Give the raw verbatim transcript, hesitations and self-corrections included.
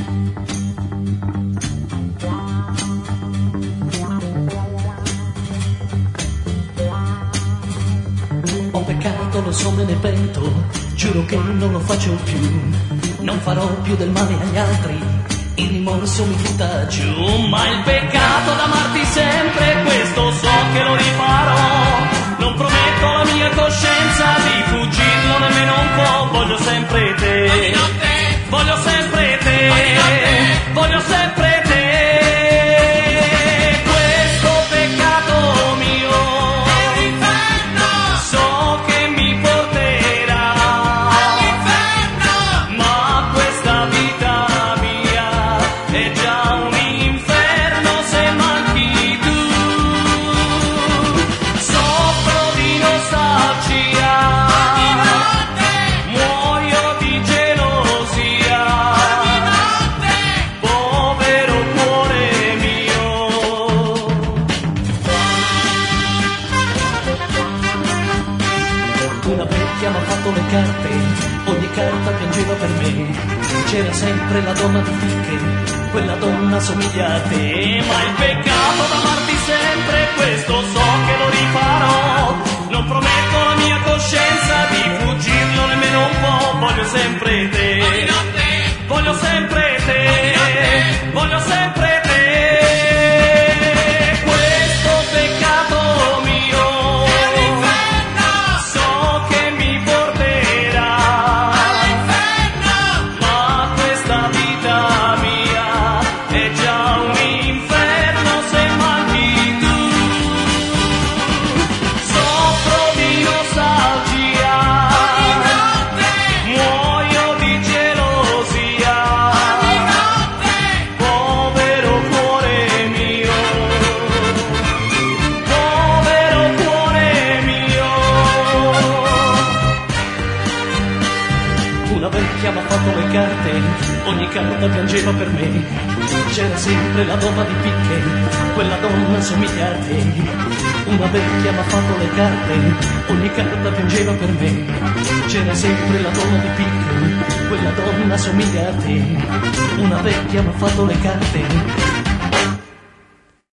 Ho peccato, lo so, me ne pento, giuro che non lo faccio più, non farò più del male agli altri, il rimorso mi butta giù, ma il peccato d'amarti sempre, questo so che lo rifarò, non prometto alla mia coscienza di fuggirlo nemmeno un po', voglio sempre te, voglio sempre te, voglio sempre te, questo peccato mio è l'inferno, so che mi porterà all'inferno, ma questa vita mia è già un inferno se manchi tu, soffro di nostalgia, muoio di gelosia, povero cuore mio. Una vecchia m'ha fatto le carte, ogni carta piangeva per me, c'era sempre la donna di picche, quella donna somiglia a te, ma il peccato d'amarti sempre, questo so che lo rifarò, non prometto alla mia coscienza di fuggirlo nemmeno un po', voglio sempre te, voglio sempre te, voglio sempre te, questo peccato mio è l'inferno, so che mi porterà all'inferno, ma questa vita mia è già un inferno se manchi tu, soffro di nostalgia, muoio di gelosia, povero cuore mio, povero cuore mio. Una vecchia m'ha fatto le carte, ogni carta piangeva per me, c'era sempre la donna di picche, quella donna somiglia a te. Una vecchia m'ha fatto le carte, ogni carta piangeva per me, c'era sempre la donna di picche, quella donna somiglia a te. Una vecchia m'ha fatto le carte,